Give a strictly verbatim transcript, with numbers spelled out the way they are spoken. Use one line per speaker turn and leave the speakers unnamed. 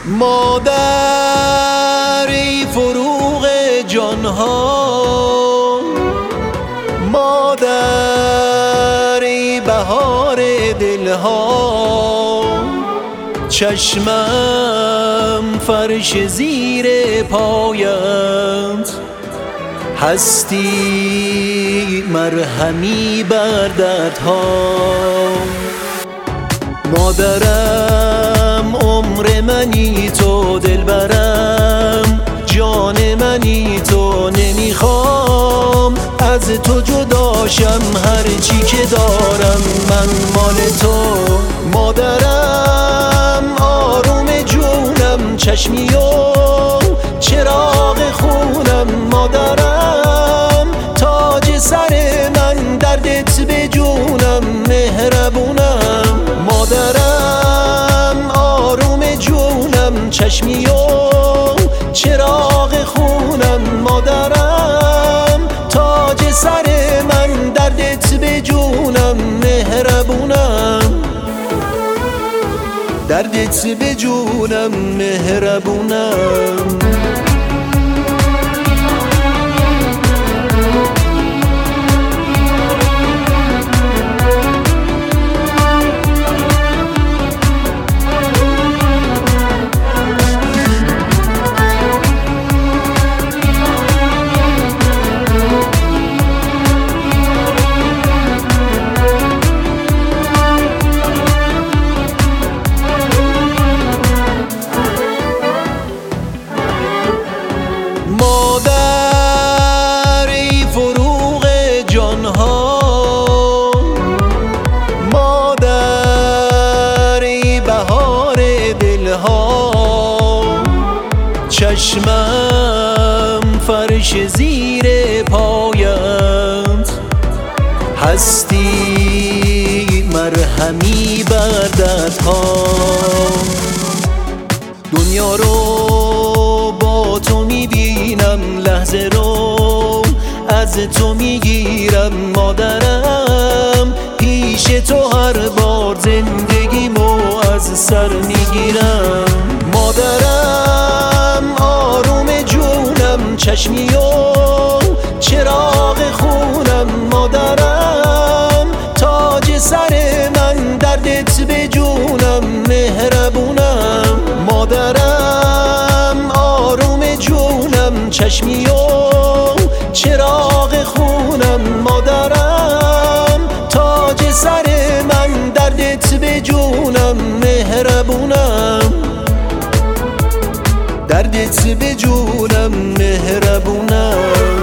مادری فروغ جانها، مادری بهار دلها، چشمم فرش زیر پایت، هستی مرهمی بر دردها. مادرم عمر منی تو، دلبرم جان منی تو، نمیخوام از تو جداشم، هرچی که دارم من مال تو. مادرم آروم جونم، چشمی و چراغ خونم، مادرم تاج سر من، دردت به جونم مهربونم. مادرم آروم جونم، چشمی و چراغ خونم، مادرم تاج سر من، دردت به جونم مهربونم، دردت به جونم مهربونم. مادری فروغ جانها، مادری بهار دلها، چشمم فرش زیر پایت، هستی مرهمی بر دردها. دنیا رو با تو میبینم، لحظه رو از تو میگیرم، مادرم پیش تو هر بار زندگیمو از سر میگیرم. مادرم آروم جونم، چشمی و چراغ خونم، مادرم تاج سر من، دردت به جونم مهربونم. مادرم آروم جونم، چشمی و چراغ خونم، مادرم تاج سر من، دردت به جونم مهربونم، دردت به جونم مهربونم.